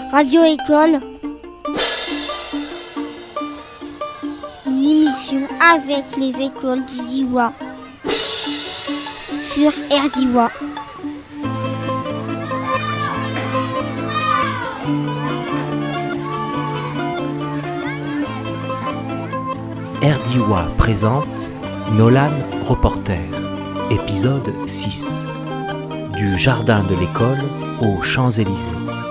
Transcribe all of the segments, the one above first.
Radio École, une émission avec les écoles du Diois sur RDIWA. RDIWA présente Nolan Reporter, épisode 6. Du jardin de l'école aux Champs-Élysées.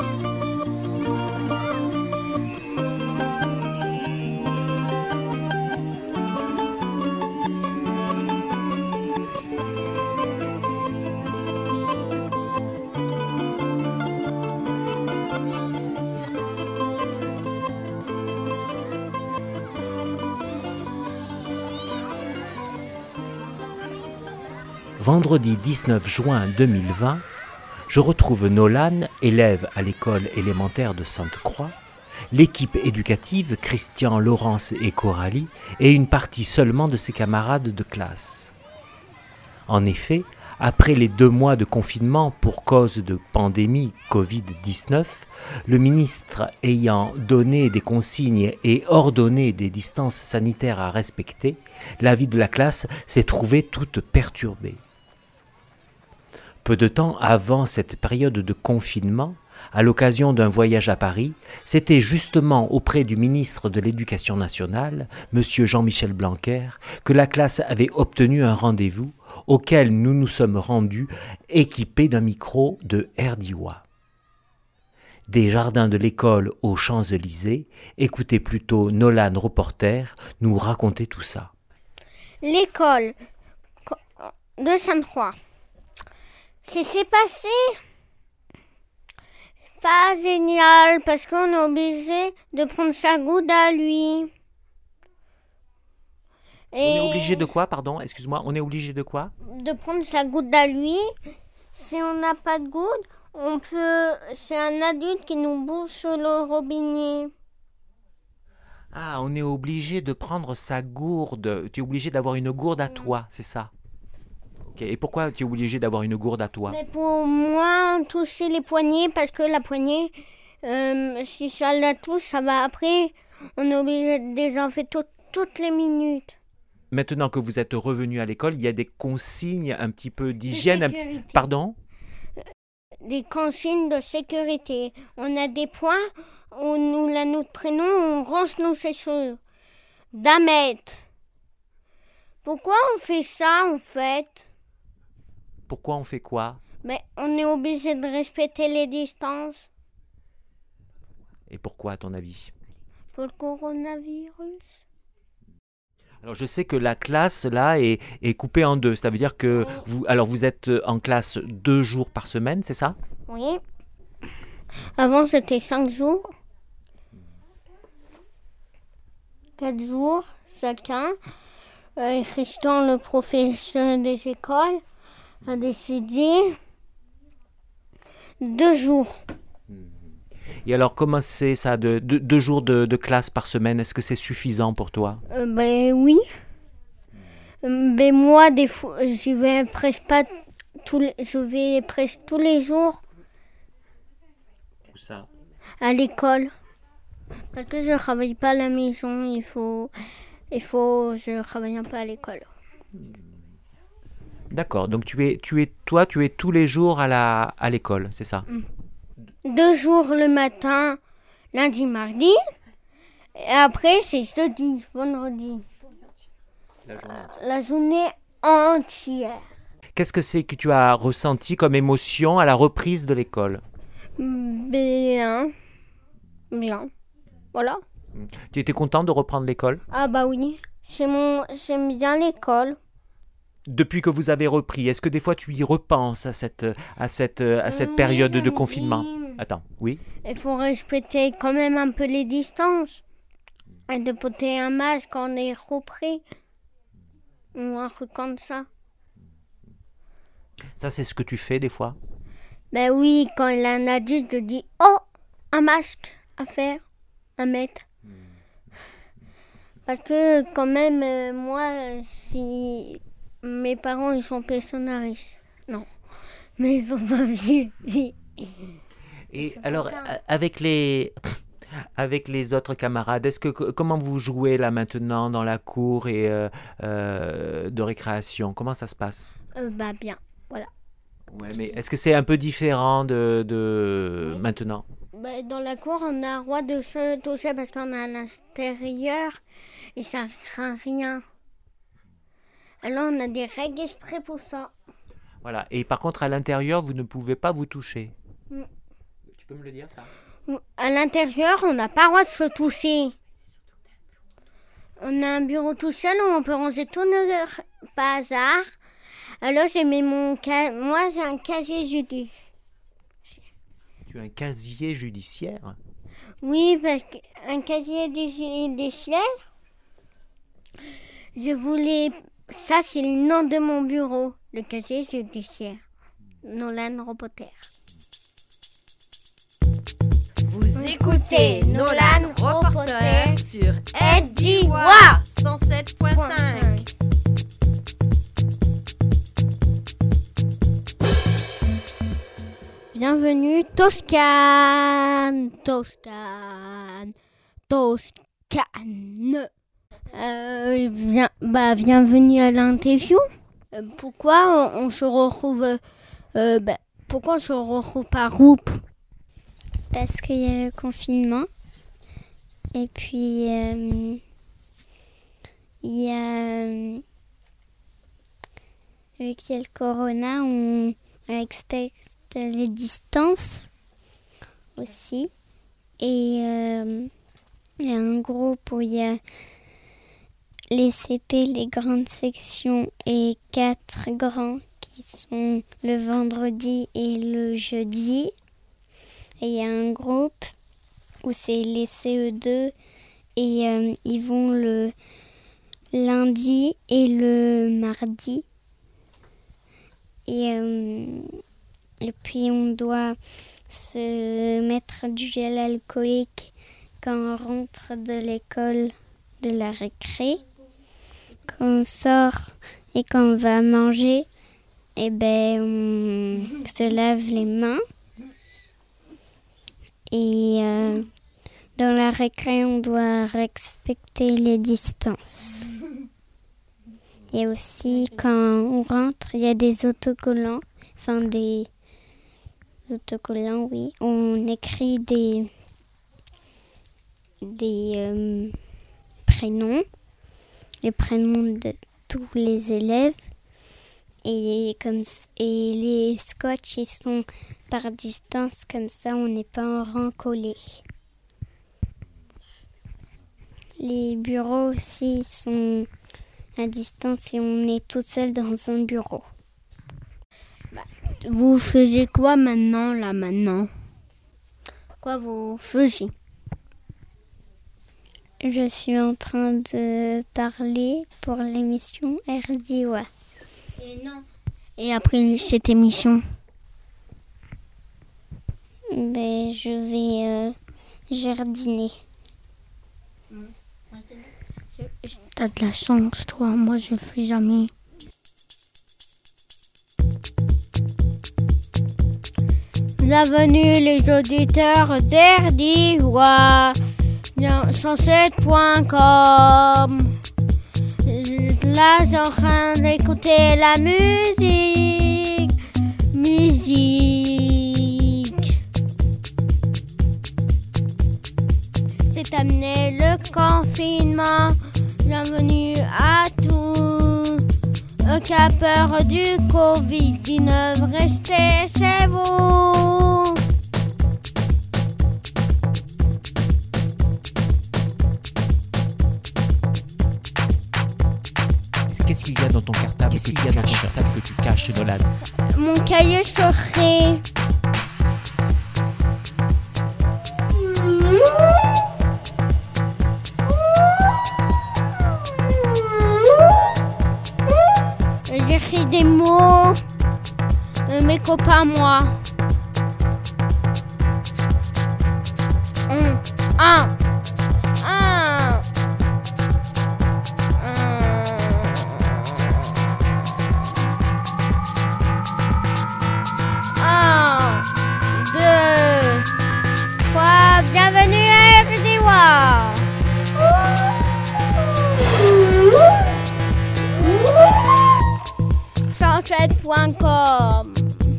Vendredi 19 juin 2020, je retrouve Nolan, élève à l'école élémentaire de Sainte-Croix, l'équipe éducative Christian, Laurence et Coralie et une partie seulement de ses camarades de classe. En effet, après les 2 mois de confinement pour cause de pandémie Covid-19, le ministre ayant donné des consignes et ordonné des distances sanitaires à respecter, la vie de la classe s'est trouvée toute perturbée. Peu de temps avant cette période de confinement, à l'occasion d'un voyage à Paris, c'était justement auprès du ministre de l'Éducation nationale, M. Jean-Michel Blanquer, que la classe avait obtenu un rendez-vous auquel nous nous sommes rendus équipés d'un micro de RDIWA. Des jardins de l'école aux Champs-Élysées, écoutez plutôt Nolan Reporter nous raconter tout ça. L'école de Sainte-Croix. Ce qui s'est passé, pas génial, parce qu'on est obligé de prendre sa goutte à lui. On est obligé de quoi, pardon? Excuse-moi, on est obligé de quoi? De prendre sa goutte à lui. Si on n'a pas de goutte, c'est un adulte qui nous bouche le robinet. Ah, on est obligé de prendre sa gourde. Tu es obligé d'avoir une gourde à toi, c'est ça? Okay. Et pourquoi tu es obligé d'avoir une gourde à toi? Mais pour moins toucher les poignets, parce que la poignée, si ça la touche, ça va après. On est obligé de désinfecter toutes les minutes. Maintenant que vous êtes revenu à l'école, il y a des consignes un petit peu d'hygiène. Pardon? Des consignes de sécurité. On a des points où notre prénom, on range nos chaussures. D'un mètre. Pourquoi on fait ça en fait? Pourquoi on fait quoi? Mais on est obligé de respecter les distances. Et pourquoi, à ton avis? Pour le coronavirus. Alors, je sais que la classe, là, est coupée en 2. Ça veut dire que vous êtes en classe 2 jours par semaine, c'est ça? Oui. Avant, c'était 5 jours. 4 jours chacun. Christian, le professeur des écoles, a décidé 2 jours. Et alors, comment c'est ça, 2 jours de classe par semaine? Est-ce que c'est suffisant pour toi? Oui. Mais moi, des fois, je vais presque tous les jours. Où ça? À l'école. Parce que je ne travaille pas à la maison, je travaille un peu à l'école. D'accord, donc tu es tous les jours à l'école, c'est ça? 2 jours le matin, lundi, mardi. Et après, c'est jeudi, vendredi. La journée entière. Qu'est-ce que c'est que tu as ressenti comme émotion à la reprise de l'école? Bien. Voilà. Tu étais content de reprendre l'école? Ah bah oui, j'aime bien l'école. Depuis que vous avez repris, est-ce que des fois tu y repenses à cette période de confinement? Attends, oui? Il faut respecter quand même un peu les distances. Et de porter un masque quand on est repris. Ou un truc comme ça. Ça, c'est ce que tu fais des fois? Ben oui, quand il y a un adulte, je dis « Oh, un masque à faire, à mettre. » Parce que quand même, moi, si mes parents, ils sont pensionnaristes. Non, mais ils sont pas vieux. Et C'est alors, pas grave. avec les autres camarades, comment vous jouez là maintenant dans la cour et de récréation? Comment ça se passe? Bien. Voilà. Ouais, mais est-ce que c'est un peu différent de Oui. maintenant? Dans la cour, on a le droit de se toucher parce qu'on est à l'intérieur et ça craint rien. Alors, on a des règles exprès pour ça. Voilà. Et par contre, à l'intérieur, vous ne pouvez pas vous toucher. Mm. Tu peux me le dire, ça? À l'intérieur, on n'a pas le droit de se toucher. On a un bureau tout seul où on peut ranger tous nos bazar. Alors, moi, j'ai un casier judiciaire. Tu as un casier judiciaire? Oui, parce qu'un casier judiciaire, je voulais... Ça, c'est le nom de mon bureau, le casier judiciaire. Nolan Reporter. Vous écoutez Nolan Reporter sur Ediwa 107.5. Bienvenue Toscane. Bienvenue à l'interview. Pourquoi on se retrouve par groupe? Parce qu'il y a le confinement. Et puis, il y a... vu qu'il y a le corona, on respecte les distances aussi. Et il y a un groupe où il y a les CP, les grandes sections et 4 grands qui sont le vendredi et le jeudi. Et il y a un groupe où c'est les CE2 et ils vont le lundi et le mardi. Et puis on doit se mettre du gel alcoolique quand on rentre de l'école de la récré. Quand on sort et quand on va manger, on se lave les mains. Et dans la récré, on doit respecter les distances. Et aussi, quand on rentre, il y a des autocollants. Oui. On écrit des prénoms, les prénoms de tous les élèves. Et les scotch, ils sont par distance, comme ça on n'est pas en rang collé. Les bureaux aussi sont à distance et on est tout seul dans un bureau. Vous faisiez quoi maintenant? Quoi vous faisiez? Je suis en train de parler pour l'émission RDIWA. Et après cette émission? Je vais jardiner. T'as de la chance, toi. Moi, je le fais jamais. Bienvenue les auditeurs d'RDIWA 107.com. Là, j'ai en train d'écouter la musique. C'est terminé le confinement. Bienvenue à tous. Qui a peur du Covid-19, restez chez vous. Qu'est-ce qu'il y a dans ton cartable? Qu'est-ce qu'il y a dans ton cartable que tu caches, Nolan? Mon cahier secret. J'écris des mots, mes copains, moi. Un. Deux. 107.com.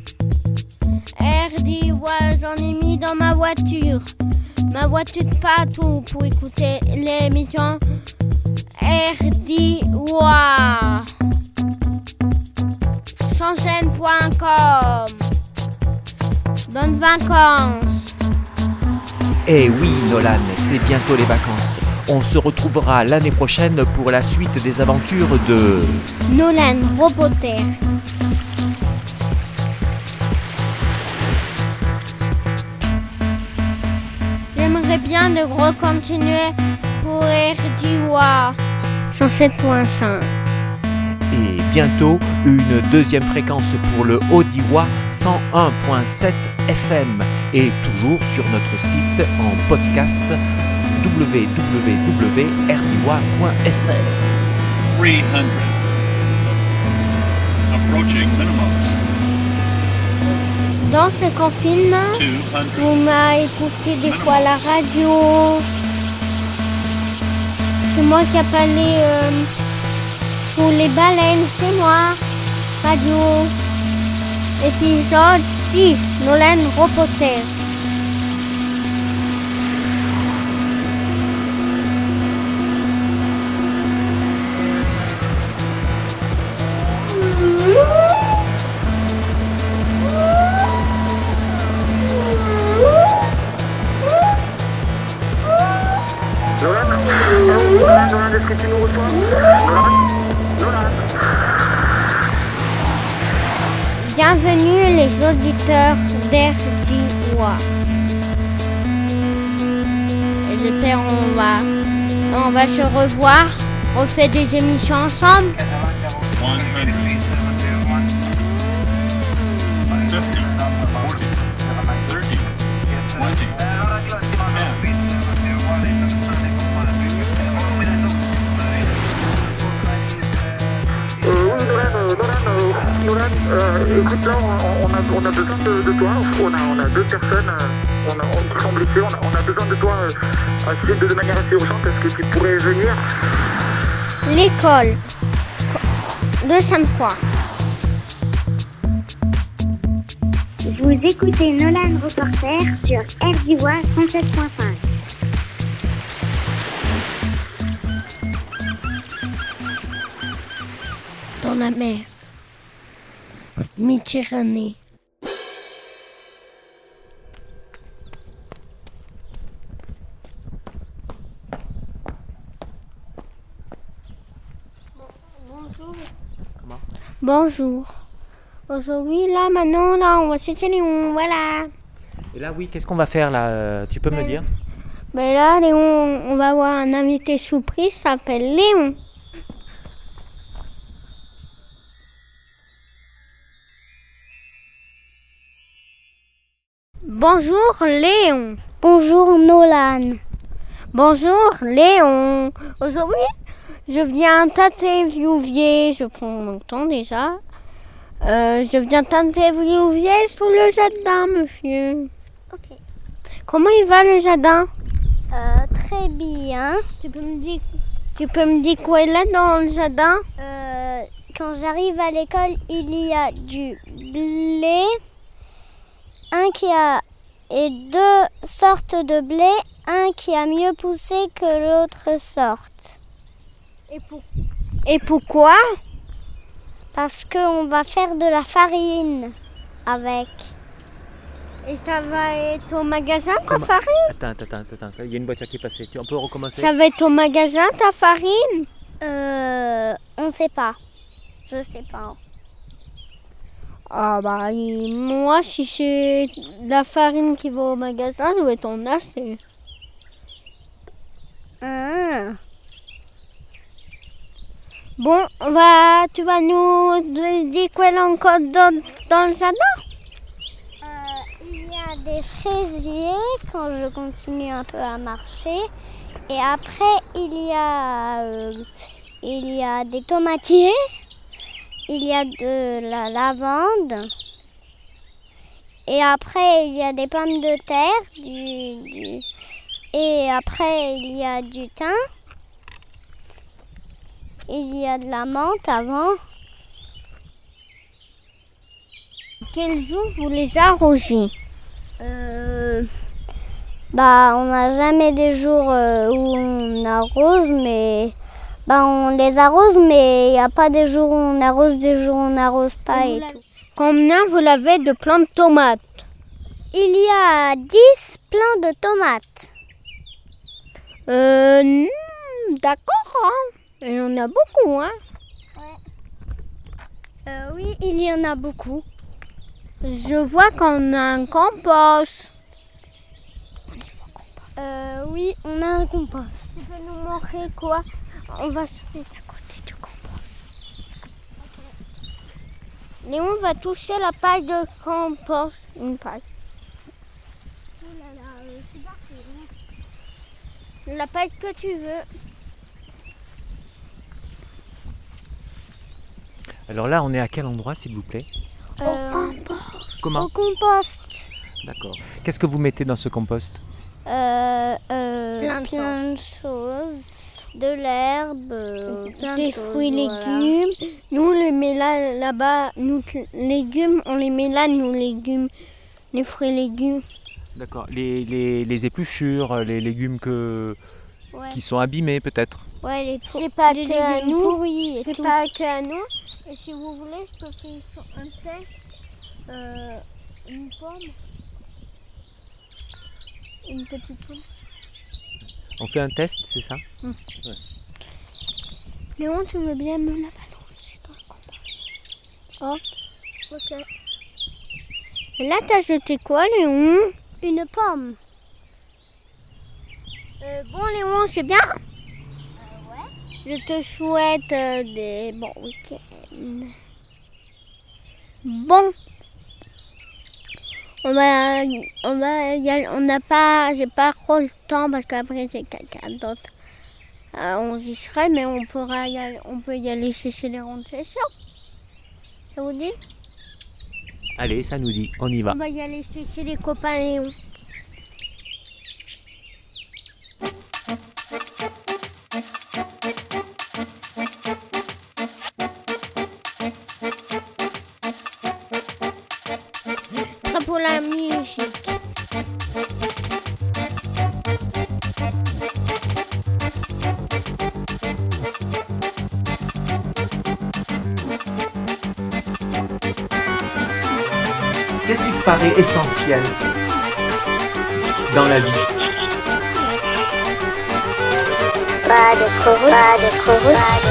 RD, ouais, j'en ai mis dans ma voiture. Ma voiture de partout pour écouter l'émission RD, ouais. 107.com. Bonnes vacances. Eh oui, Nolan, c'est bientôt les vacances. On se retrouvera l'année prochaine pour la suite des aventures de Nolan Reporter. J'aimerais bien de continuer pour RDWA 107.5. et bientôt une deuxième fréquence pour le Odiwa 101.7 FM et toujours sur notre site en podcast www.rdiwa.fr. 300. Approaching minimum. Dans ce confinement, 200. vous m'avez écouté des fois à la radio. C'est moi qui ai parlé pour les baleines, c'est moi. Radio. Épisode 6, Nolan Reporter. Nolan, est-ce que tu nous reçois? Nolan. Bienvenue les auditeurs d'RDWA. Et j'espère on va se revoir, refaire des émissions ensemble. 100. 50. 40. 30. 20. Nolan, écoute là, on a besoin de toi. On a deux personnes qui sont blessées. On a besoin de toi de manière assez urgente. Est-ce que tu pourrais venir? L'école de Sainte-Croix. Vous écoutez Nolan Reporter sur RDWA 107.5. Dans la mer. Méditerranée. Bonjour. Comment? Bonjour. Aujourd'hui, là, maintenant, là, on va chercher Léon, voilà. Et là, oui, qu'est-ce qu'on va faire là? Tu peux me dire? Ben là, Léon, on va avoir un invité surprise, s'appelle Léon. Bonjour Léon. Bonjour Nolan. Bonjour Léon. Aujourd'hui, je viens t'interviewer. Je prends mon temps déjà. Je viens t'interviewer sur le jardin, monsieur. Ok. Comment il va le jardin? Très bien. Tu peux me dire quoi il y a dans le jardin? Quand j'arrive à l'école, il y a du blé. Et deux sortes de blé, un qui a mieux poussé que l'autre sorte. Et pourquoi? Parce qu'on va faire de la farine avec. Et ça va être au magasin ta farine? Attends, il y a une voiture qui est passée, on peut recommencer? Ça va être au magasin ta farine? On sait pas. Je sais pas. Ah bah moi si c'est de la farine qui va au magasin, je vais t'en acheter. Ah. Bon, tu vas nous dire quoi encore dans le jardin? Il y a des fraisiers quand je continue un peu à marcher. Et après, il y a des tomatiers. Il y a de la lavande. Et après, il y a des pommes de terre. Et après, il y a du thym. Il y a de la menthe avant. quels jours vous les arrosez? On n'a jamais des jours où on arrose, mais on les arrose, mais il n'y a pas des jours où on arrose, des jours où on n'arrose pas et tout. Combien vous l'avez de plants de tomates? Il y a 10 plants de tomates. D'accord, hein. Il y en a beaucoup, hein. Oui, il y en a beaucoup. Je vois qu'on a un compost. Oui, on a un compost. Tu peux nous montrer quoi? On va se mettre à côté du compost. Léon va toucher la paille de compost. Une paille. Oh là là, c'est parfait. La paille que tu veux. Alors là, on est à quel endroit, s'il vous plaît? Comment? Au compost. D'accord. Qu'est-ce que vous mettez dans ce compost? Plein Plein de choses. De l'herbe, plein Des de choses, fruits, voilà. légumes. Nous, on les met là-bas. Nous, légumes, on les met là, nos légumes. Les fruits et légumes. D'accord. Les épluchures, les légumes Ouais. qui sont abîmés peut-être. Ouais, les C'est pas les que à légumes nous. pourris et C'est tout. pas que à nous. Et si vous voulez, je peux faire un test. Une pomme. Une petite pomme. On fait un test, c'est ça? Léon, tu veux bien me la balancer dans le compost? Oh, ok. Et là, t'as jeté quoi, Léon? Une pomme. Bon, Léon, c'est bien? Ouais. Je te souhaite des bons week-ends. Bon. On va y aller. J'ai pas trop le temps parce qu'après j'ai quelqu'un d'autre. On y serait, mais on peut y aller chercher les rondes sessions. Ça vous dit? Allez, ça nous dit, on y va. On va y aller chercher les copains Léon. Ça pour la musique. Qu'est-ce qui te paraît essentiel dans la vie? D'être heureux.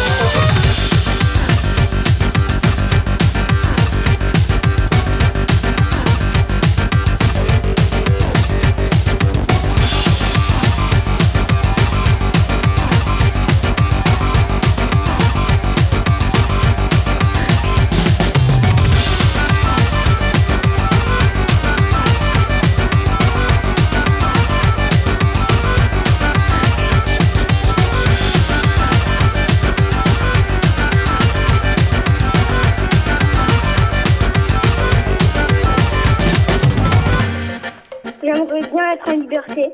J'aimerais bien être en liberté.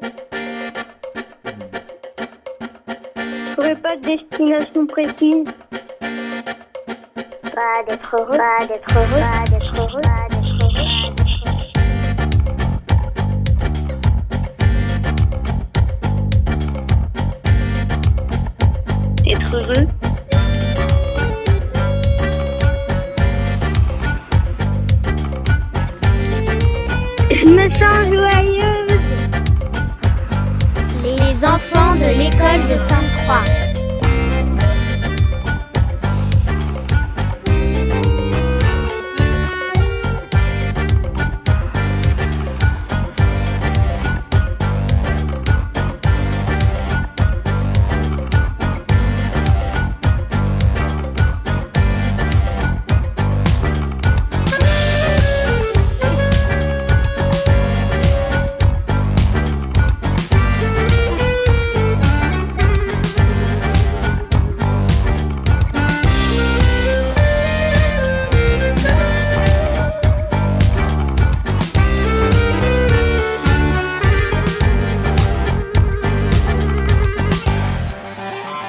J'aurais pas de destination précise. D'être heureux. Être heureux. Je me sens joyeuse. Les enfants de l'école de Sainte-Croix.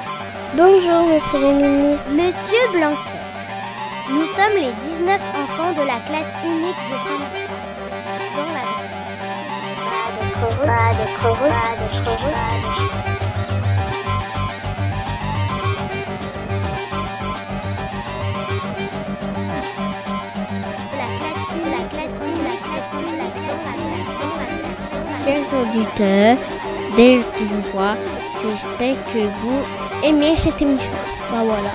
Bonjour, monsieur le ministre. Monsieur Blanquet, Nous sommes les 19 enfants de la classe unique de Saint-Michel. Dans la vie. Pas d'être heureux. Chers auditeurs, dès le soir, j'espère que vous aimez cette émission. Ben voilà.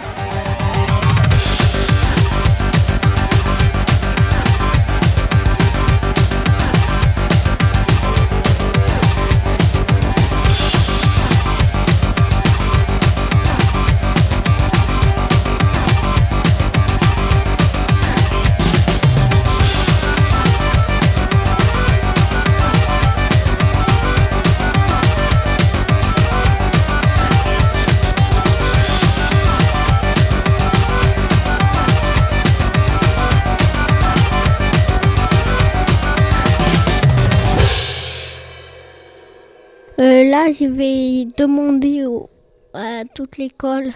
Là, je vais demander à toute l'école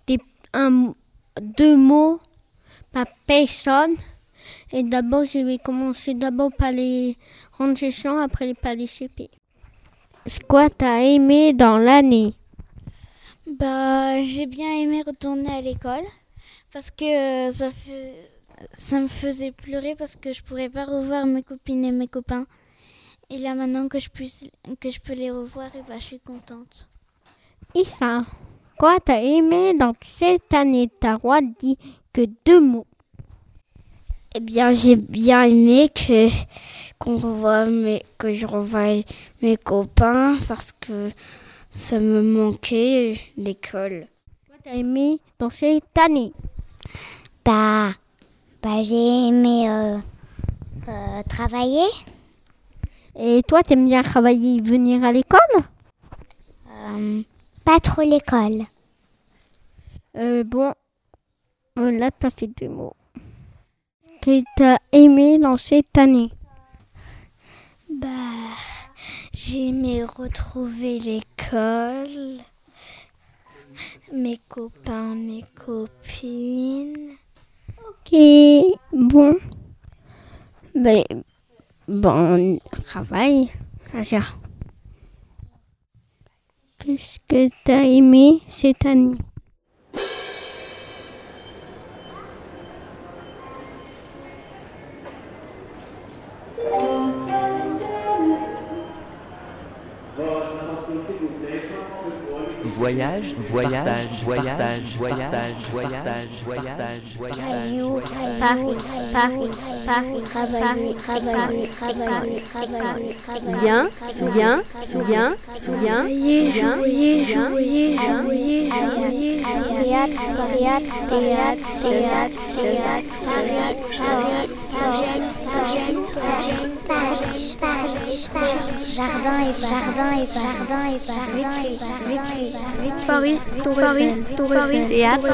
2 mots par personne. Et d'abord, je vais commencer par les grandes sessions, après par les CP. Quoi t'as aimé dans l'année? J'ai bien aimé retourner à l'école parce que ça me faisait pleurer parce que je pourrais pas revoir mes copines et mes copains. Et là, maintenant que je peux les revoir, je suis contente. Issa, quoi t'as aimé dans cette année? T'as le droit de dire que 2 mots. Eh bien, j'ai bien aimé que je revoie mes copains parce que ça me manquait l'école. Quoi t'as aimé dans cette année? J'ai aimé travailler. Et toi, t'aimes bien travailler et venir à l'école? Pas trop l'école. Là, t'as fait 2 mots. Que t'as aimé dans cette année? J'ai aimé retrouver l'école, mes copains, mes copines. Ok, bon travail. Qu'est-ce que t'as aimé cette année? Voyage, Caillou, Paris, travailler. Lien, Jardin et Paris, théâtre,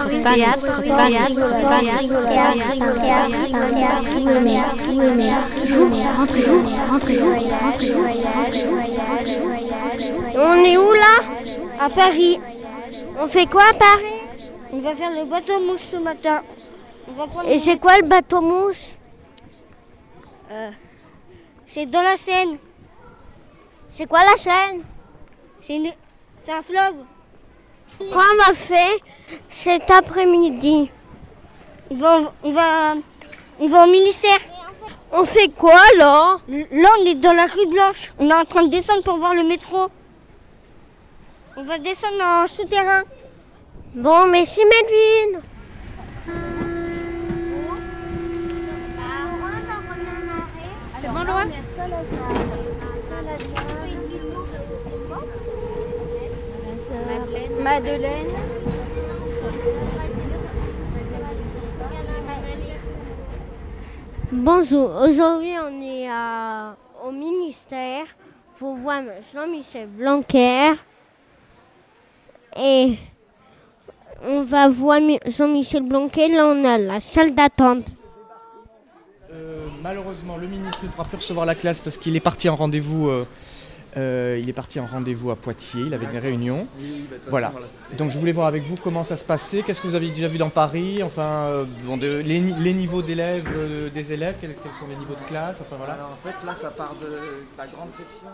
On est où là? À Paris. On fait quoi à Paris? On va faire le bateau mouche ce matin. Et c'est quoi le bateau mouche? C'est dans la Seine. C'est quoi la Seine? C'est un fleuve. Quoi on va faire cet après-midi? On va au ministère. On fait quoi là? Là, on est dans la rue Blanche. On est en train de descendre pour voir le métro. On va descendre en souterrain. Bon, merci Melvin. C'est bon, Laura? Madeleine. Bonjour, aujourd'hui on est au ministère pour voir Jean-Michel Blanquer et on va voir Jean-Michel Blanquer, là on a la salle d'attente. Malheureusement, le ministre ne pourra plus recevoir la classe parce qu'il est parti en rendez-vous Il est parti en rendez-vous à Poitiers, il avait des réunions. Voilà. Donc je voulais voir avec vous comment ça se passait, qu'est-ce que vous avez déjà vu dans Paris, enfin les niveaux d'élèves, des élèves, quels sont les niveaux de classe, enfin voilà. Alors en fait là ça part de la grande section.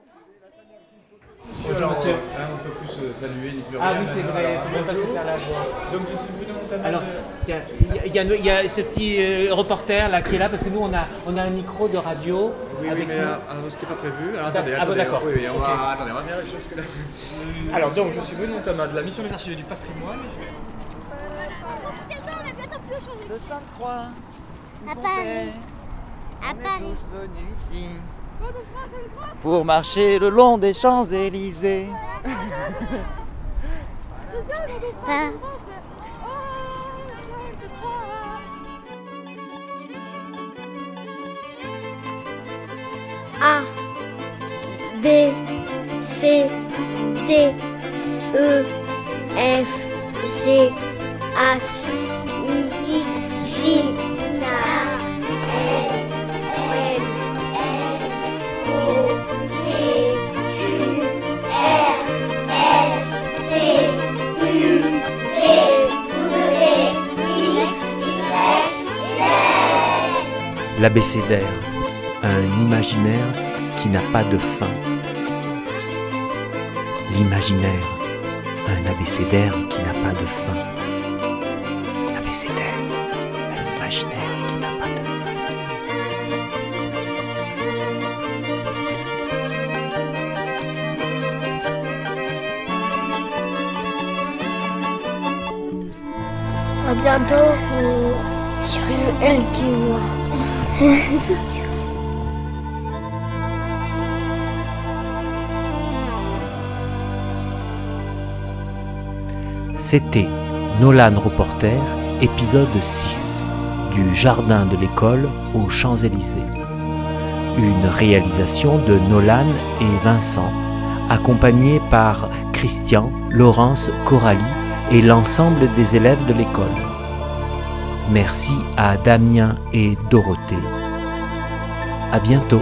Bonjour monsieur. On peut plus saluer ni plus rien. Ah oui c'est vrai, on peut pas se faire la voix. Donc je suis Bruno Montana. Alors tiens, il y a ce petit reporter là qui est là parce que nous on a un micro de radio. Oui, avec mais c'était pas prévu. Alors attendez, d'accord. Oui, on va bien les choses que là. Alors donc je suis Bruno Montana de la mission des archives du patrimoine. Le Sainte-Croix. À Paris. À Paris. Tous venus ici pour marcher le long des Champs-Élysées. A, B, C, D, E, F, G, H, I, J, K, L, M, N, O, P, Q, R, S, T, U, V, W, X, Y, Z. L'abécédaire, un imaginaire qui n'a pas de fin. L'imaginaire, un abécédaire qui n'a pas de fin. L'abécédaire, un imaginaire qui n'a pas de À bientôt sur le LQ. C'était Nolan Reporter, épisode 6, du jardin de l'école aux Champs-Élysées. Une réalisation de Nolan et Vincent, accompagnés par Christian, Laurence, Coralie et l'ensemble des élèves de l'école. Merci à Damien et Dorothée. À bientôt.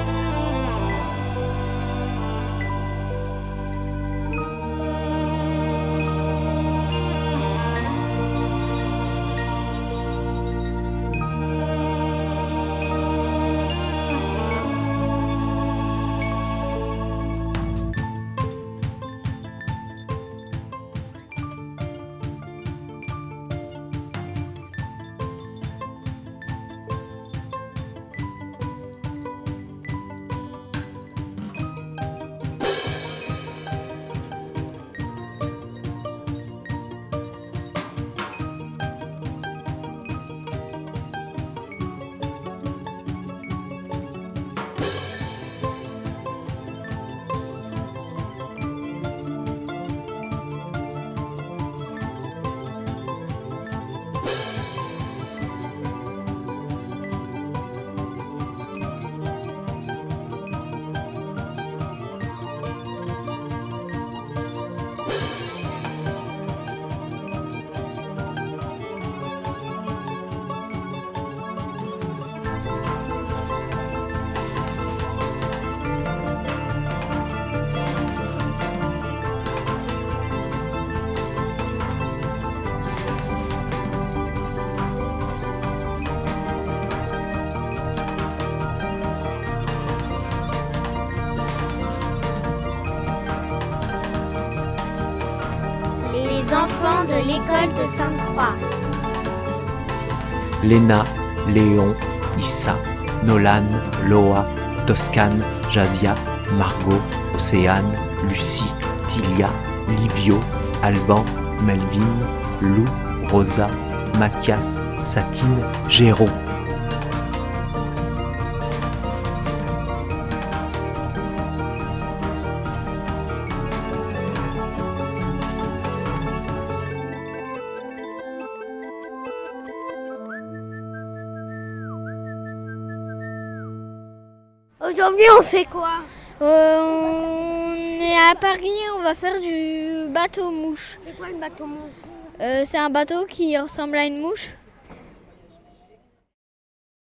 Les enfants de l'école de Sainte-Croix. Léna, Léon, Issa, Nolan, Loa, Toscane, Jazia, Margot, Océane, Lucie, Tilia, Livio, Alban, Melvin, Lou, Rosa, Mathias, Satine, Géraud. Aujourd'hui, on fait quoi? On est à Paris, on va faire du bateau-mouche. C'est quoi le bateau-mouche? C'est un bateau qui ressemble à une mouche.